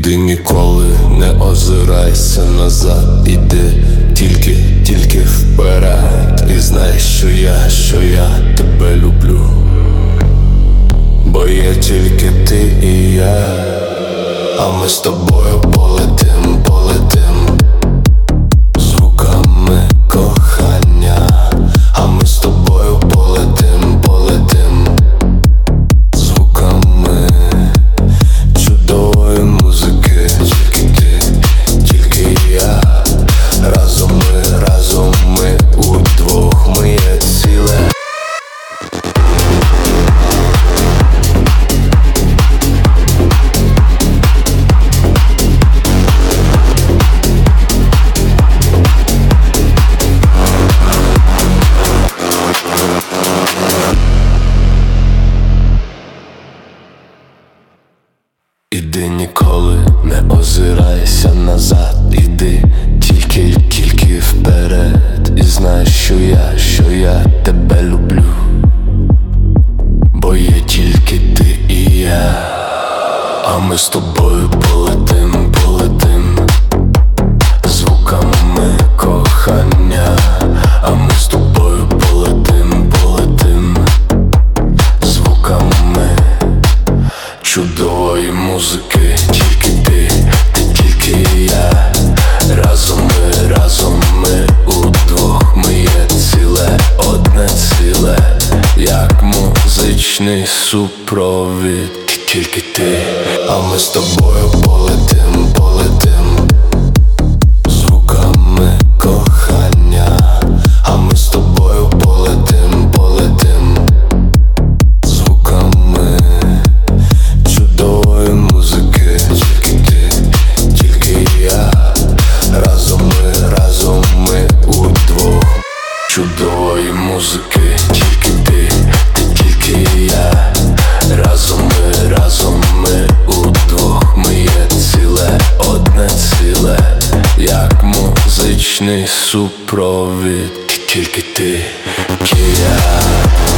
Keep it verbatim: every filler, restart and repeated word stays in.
Іди ніколи, не озирайся назад, іди тільки, тільки вперед. І знай, що я, що я тебе люблю, бо є тільки ти і я. А ми з тобою полетим, полетим звуками кохання. А ми з тобою полетим, полетим звуками чудової музики. Тільки ти, тільки я. Разом ми, разом ми удвох, ми є ціле. Іди ніколи, не озирайся назад, іди тільки, тільки вперед. І знай, що я, що я тебе люблю, бо є тільки ти і я. А ми з тобою полетим, полетим звуками кохання. А ми з тобою полетим, полетим звуками чудової музики. Тільки ти, ти тільки я. Разом ми, разом ми удвох, ми є ціле, одне ціле, як музичний супровід. Тільки ти, а ми з тобою полетим, полетим звуками кохання. А ми з тобою полетим, полетим звуками чудової музики. Тільки ти, тільки я. Разом ми, разом ми удвох чудової музики. Тільки ти, ти тільки я. Разом ми, разом ми удвох, ми є ціле, одне ціле, як музичний супровід. Тільки ти, тільки я.